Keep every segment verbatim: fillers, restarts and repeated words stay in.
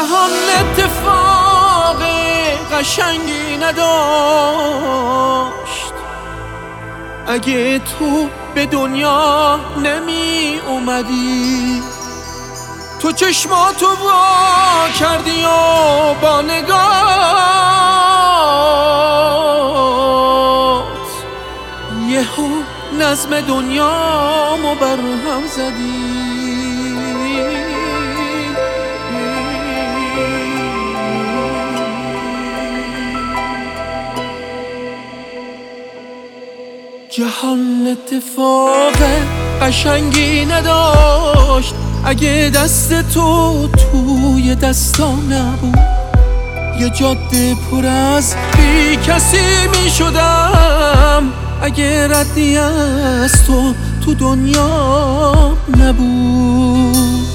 جهان اتفاق قشنگی نداشت اگه تو به دنیا نمی اومدی. تو چشماتو وا کردی و با نگاهت یهو نظم دنیامو برهم زدی. جهان اتفاق قشنگی نداشت اگه دست تو توی دستام نبود. یه جاده پر از بی کسی می شدم اگه ردی از تو تو دنیا نبود.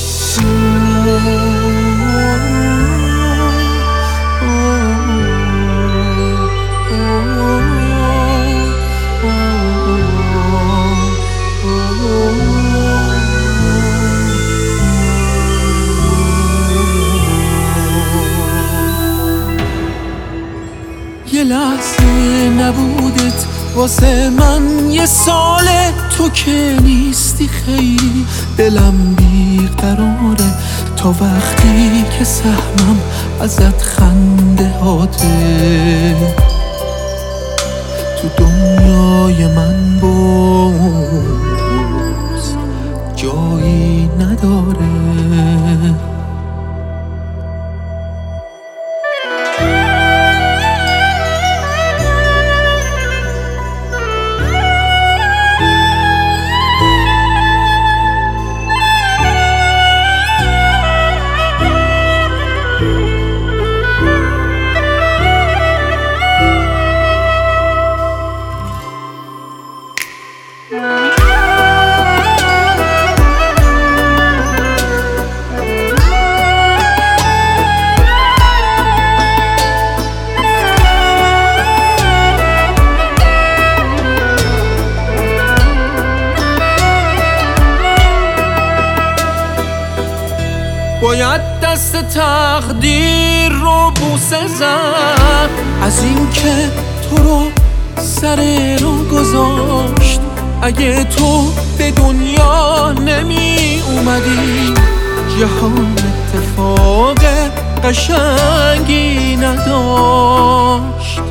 یه لحظه نبودت واسه من یه ساله. تو که نیستی خیلی دلم بیقراره تا وقتی که سهمم ازت خنده هاته. تو دنیای من باز جایی نداره. باید دست تقدیر رو بوسه زد از این که تو رو سر رو گذاشت اگه تو به دنیا نمی اومدی. جهان اتفاق قشنگی نداشت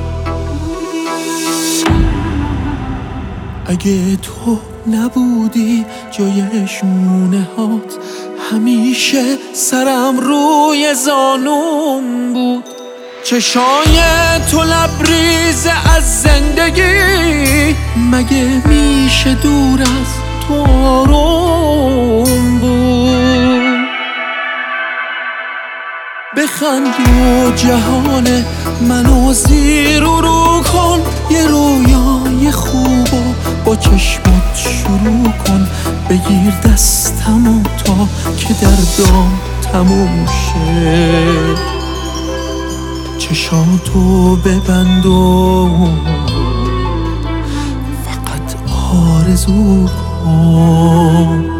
اگه تو نبودی. جای شونه هات همیشه سرم روی زانوم بود. چشای تو لبریز از زندگی مگه میشه دور از تو آروم بود. بخند و جهان منو زیر و رو کن. یه رویای خوب و با چشمت شروع کن. بگیر دستمو تا که دردام تموم شه. چشاتو ببند و فقط آرزو کن.